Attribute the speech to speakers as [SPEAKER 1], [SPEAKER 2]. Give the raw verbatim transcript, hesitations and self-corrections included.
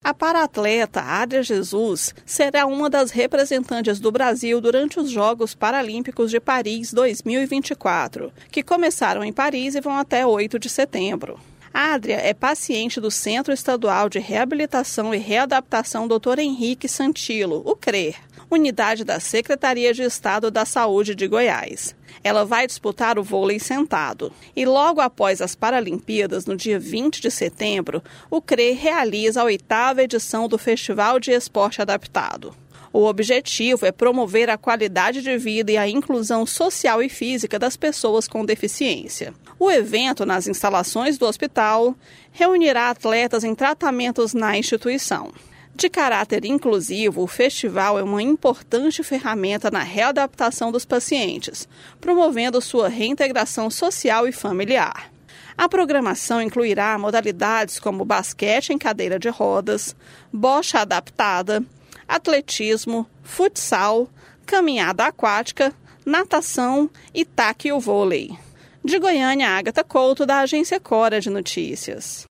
[SPEAKER 1] A paraatleta Adria Jesus será uma das representantes do Brasil durante os Jogos Paralímpicos de Paris dois mil e vinte e quatro, que começaram em Paris e vão até oito de setembro. A Adria é paciente do Centro Estadual de Reabilitação e Readaptação doutor Henrique Santilo, o CRER, unidade da Secretaria de Estado da Saúde de Goiás. Ela vai disputar o vôlei sentado. E logo após as Paralimpíadas, no dia vinte de setembro, o CRER realiza a oitava edição do Festival de Esporte Adaptado. O objetivo é promover a qualidade de vida e a inclusão social e física das pessoas com deficiência. O evento, nas instalações do hospital, reunirá atletas em tratamentos na instituição. De caráter inclusivo, o festival é uma importante ferramenta na readaptação dos pacientes, promovendo sua reintegração social e familiar. A programação incluirá modalidades como basquete em cadeira de rodas, bocha adaptada, atletismo, futsal, caminhada aquática, natação e taquio-vôlei. De Goiânia, Ágata Couto, da Agência Cora de Notícias.